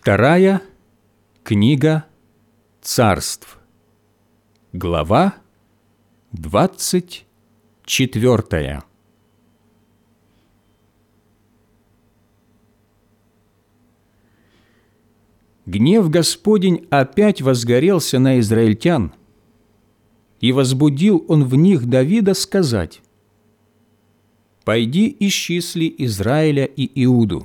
Вторая книга Царств, глава 24. Гнев Господень опять возгорелся на израильтян, и возбудил он в них Давида сказать: «Пойди исчисли Израиля и Иуду».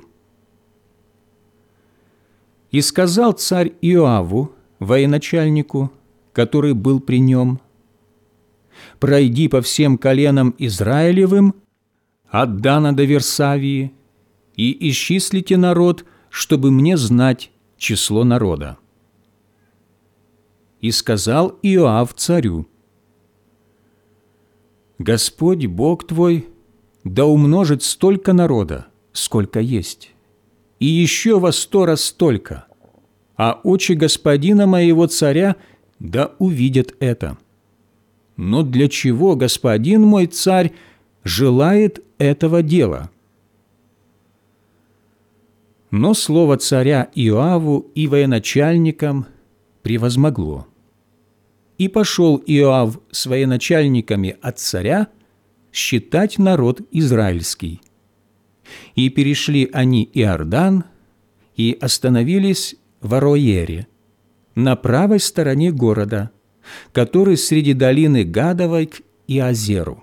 И сказал царь Иоаву, военачальнику, который был при нем: «Пройди по всем коленам Израилевым, от Дана до Версавии, и исчислите народ, чтобы мне знать число народа». И сказал Иоав царю: «Господь Бог твой да умножит столько народа, сколько есть, и еще во 100 раз столько, а очи господина моего царя да увидят это. Но для чего господин мой царь желает этого дела?» Но слово царя Иоаву и военачальникам превозмогло. И пошел Иоав с военачальниками от царя считать народ израильский. И перешли они Иордан, и остановились в Ароере, на правой стороне города, который среди долины Гадовой к Иозеру.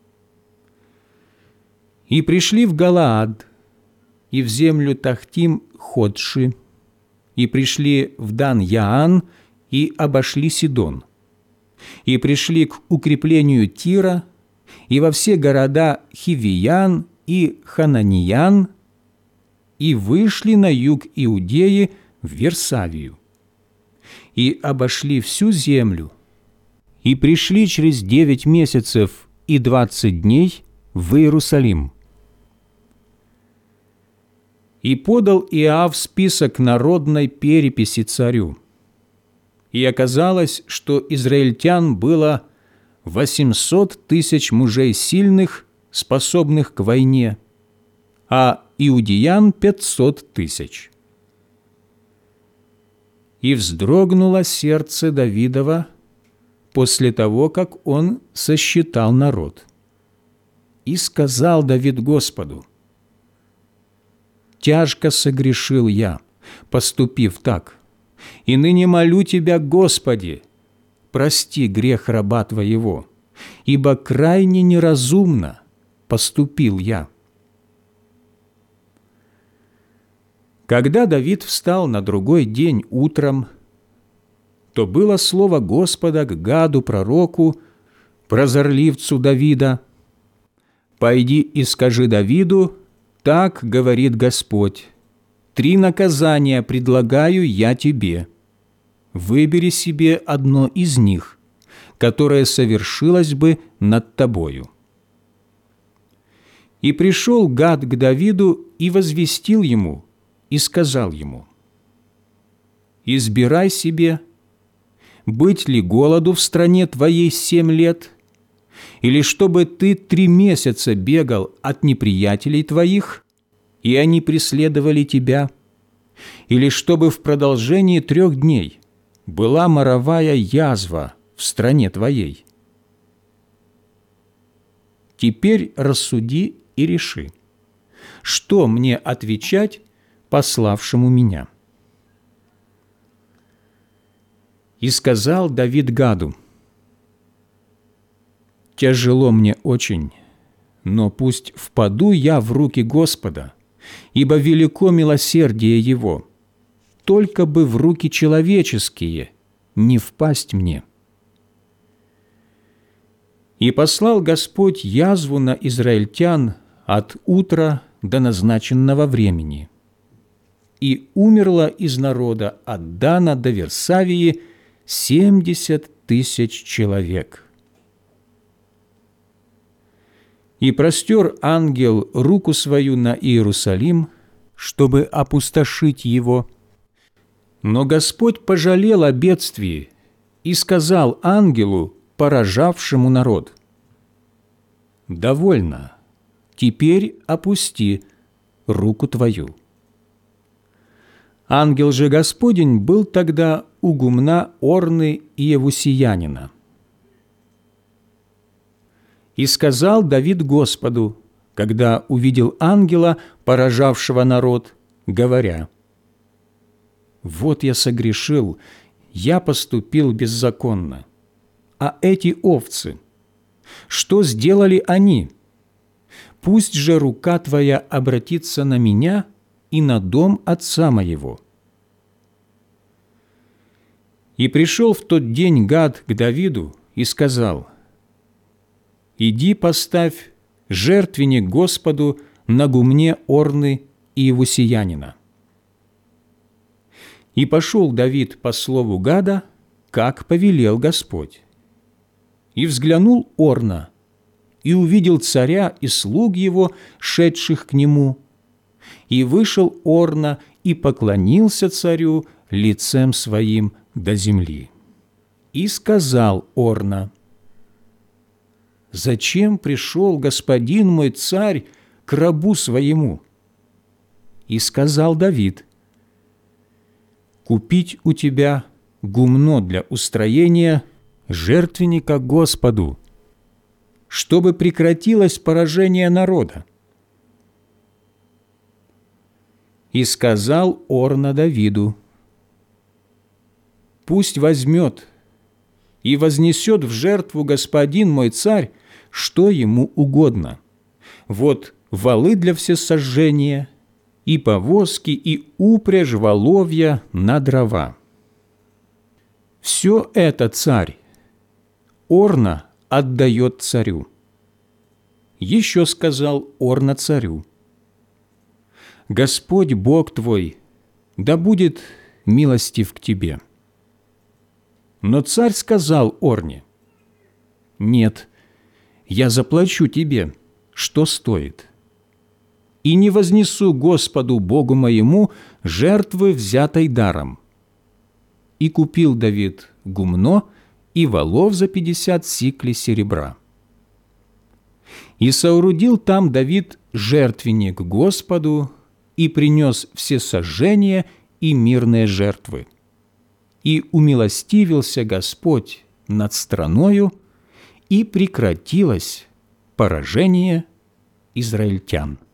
И пришли в Галаад, и в землю Тахтим-Ходши, и пришли в Дан-Яан, и обошли Сидон, и пришли к укреплению Тира, и во все города Хивиян и Хананиян, и вышли на юг Иудеи в Версавию, и обошли всю землю, и пришли через 9 месяцев и 20 дней в Иерусалим. И подал Иоав список народной переписи царю. И оказалось, что израильтян было 800 тысяч мужей сильных, способных к войне, а иудеян 500 тысяч. И вздрогнуло сердце Давидова после того, как он сосчитал народ. И сказал Давид Господу: «Тяжко согрешил я, поступив так, и ныне молю Тебя, Господи, прости грех раба Твоего, ибо крайне неразумно поступил я». Когда Давид встал на другой день утром, то было слово Господа к Гаду пророку, прозорливцу Давида: «Пойди и скажи Давиду, так говорит Господь: 3 наказания предлагаю я тебе. Выбери себе одно из них, которое совершилось бы над тобою». И пришел Гад к Давиду и возвестил ему, и сказал ему: «Избирай себе, быть ли голоду в стране твоей 7 лет, или чтобы ты 3 месяца бегал от неприятелей твоих, и они преследовали тебя, или чтобы в продолжении 3 дней была моровая язва в стране твоей. Теперь рассуди и реши, что мне отвечать пославшему меня». И сказал Давид Гаду: «Тяжело мне очень, но пусть впаду я в руки Господа, ибо велико милосердие Его, только бы в руки человеческие не впасть мне». И послал Господь язву на израильтян от утра до назначенного времени. И умерло из народа от Дана до Версавии 70 тысяч человек. И простер ангел руку свою на Иерусалим, чтобы опустошить его. Но Господь пожалел о бедствии и сказал ангелу, поражавшему народ: «Довольно, теперь опусти руку твою». Ангел же Господень был тогда у гумна Орны Иевусеянина. И сказал Давид Господу, когда увидел ангела, поражавшего народ, говоря: «Вот я согрешил, я поступил беззаконно. А эти овцы, что сделали они? Пусть же рука Твоя обратится на меня и на дом отца моего». И пришел в тот день Гад к Давиду и сказал: «Иди поставь жертвенник Господу на гумне Орны Иевусеянина». И пошел Давид по слову Гада, как повелел Господь. И взглянул Орна, и увидел царя и слуг его, шедших к нему. И вышел Орна и поклонился царю лицем своим до земли. И сказал Орна: «Зачем пришел господин мой царь к рабу своему?» И сказал Давид: «Купить у тебя гумно для устроения жертвенника Господу, чтобы прекратилось поражение народа». И сказал Орна Давиду: «Пусть возьмет и вознесет в жертву господин мой царь, что ему угодно. Вот валы для всесожжения, и повозки, и упряжь воловья на дрова. Все это царь Орна отдает царю». Еще сказал Орна царю: «Господь Бог твой да будет милостив к тебе». Но царь сказал Орне: «Нет, я заплачу тебе, что стоит, и не вознесу Господу Богу моему жертвы, взятой даром». И купил Давид гумно и волов за 50 сиклей серебра. И соорудил там Давид жертвенник Господу и принес всесожжения и мирные жертвы. И умилостивился Господь над страною, и прекратилось поражение израильтян.